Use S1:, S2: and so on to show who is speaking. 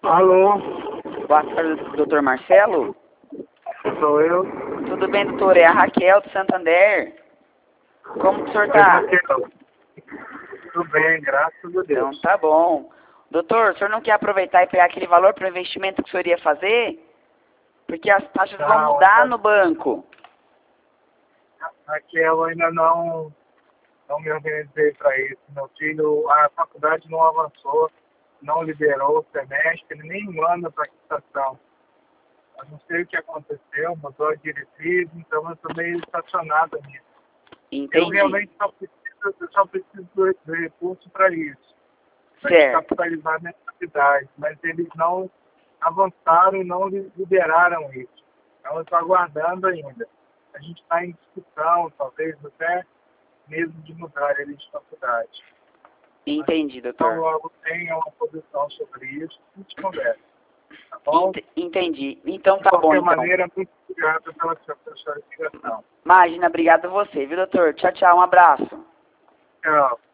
S1: Alô?
S2: Boa tarde, doutor Marcelo.
S1: Sou eu.
S2: Tudo bem, doutor? É a Raquel do Santander. Como que o senhor tá?
S1: Tudo bem, graças a Deus.
S2: Então tá bom. Doutor, o senhor não quer aproveitar e pegar aquele valor para o investimento que o senhor ia fazer? Porque as taxas vão mudar no banco.
S1: Raquel, ainda não me organizei para isso. Meu filho, a faculdade não avançou, não liberou o semestre, nem manda para a quitação. Eu não sei o que aconteceu, mudou a diretriz, então eu estou meio estacionado nisso.
S2: Entendi.
S1: Eu realmente só preciso do recurso para isso, para
S2: Certo.
S1: capitalizar minha atividade, mas eles não avançaram e não liberaram isso. Então eu estou aguardando ainda. A gente está em discussão, talvez até mesmo de mudar ele de faculdade.
S2: Entendi,
S1: Então
S2: doutor.
S1: logo tenha uma posição sobre isso, a gente conversa. Tá bom?
S2: Entendi. Então tá
S1: De
S2: bom,
S1: qualquer
S2: então.
S1: maneira, muito obrigado pela sua ligação.
S2: Imagina, obrigado a você, viu, doutor? Tchau, tchau, um abraço.
S1: Tchau.